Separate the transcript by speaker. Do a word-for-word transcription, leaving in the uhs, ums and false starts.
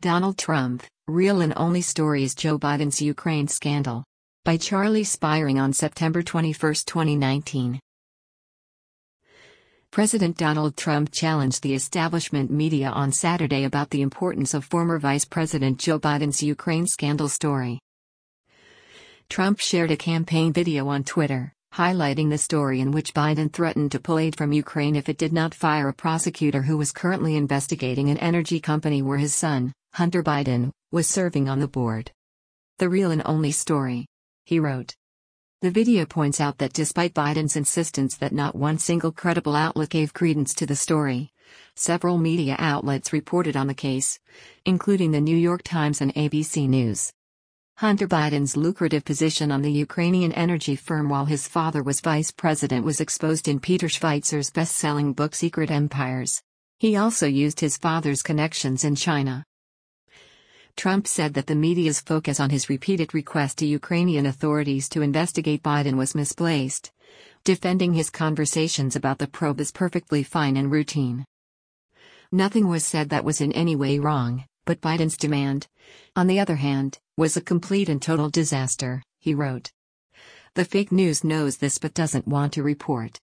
Speaker 1: Donald Trump, Real and Only Stories: Joe Biden's Ukraine Scandal. By Charlie Spiring on September twenty-first, twenty nineteen. President Donald Trump challenged the establishment media on Saturday about the importance of former Vice President Joe Biden's Ukraine scandal story. Trump shared a campaign video on Twitter, highlighting the story in which Biden threatened to pull aid from Ukraine if it did not fire a prosecutor who was currently investigating an energy company where his son, Hunter Biden, was serving on the board. The real and only story, he wrote. The video points out that despite Biden's insistence that not one single credible outlet gave credence to the story, several media outlets reported on the case, including the New York Times and A B C News. Hunter Biden's lucrative position on the Ukrainian energy firm while his father was vice president was exposed in Peter Schweizer's best-selling book Secret Empires. He also used his father's connections in China. Trump said that the media's focus on his repeated request to Ukrainian authorities to investigate Biden was misplaced, defending his conversations about the probe as perfectly fine and routine. Nothing was said that was in any way wrong, but Biden's demand, on the other hand, was a complete and total disaster, he wrote. The fake news knows this but doesn't want to report.